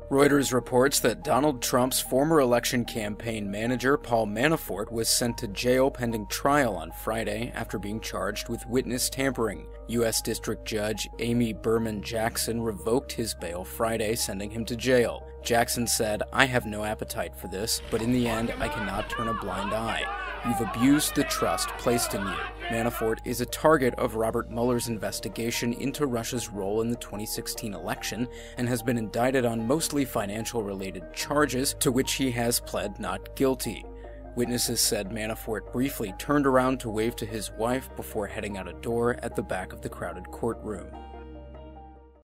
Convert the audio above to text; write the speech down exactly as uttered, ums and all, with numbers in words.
Reuters reports that Donald Trump's former election campaign manager, Paul Manafort, was sent to jail pending trial on Friday after being charged with witness tampering. U S District Judge Amy Berman Jackson revoked his bail Friday, sending him to jail. Jackson said, "I have no appetite for this, but in the end, I cannot turn a blind eye. You've abused the trust placed in you." Manafort is a target of Robert Mueller's investigation into Russia's role in the twenty sixteen election and has been indicted on mostly financial-related charges, to which he has pled not guilty. Witnesses said Manafort briefly turned around to wave to his wife before heading out a door at the back of the crowded courtroom.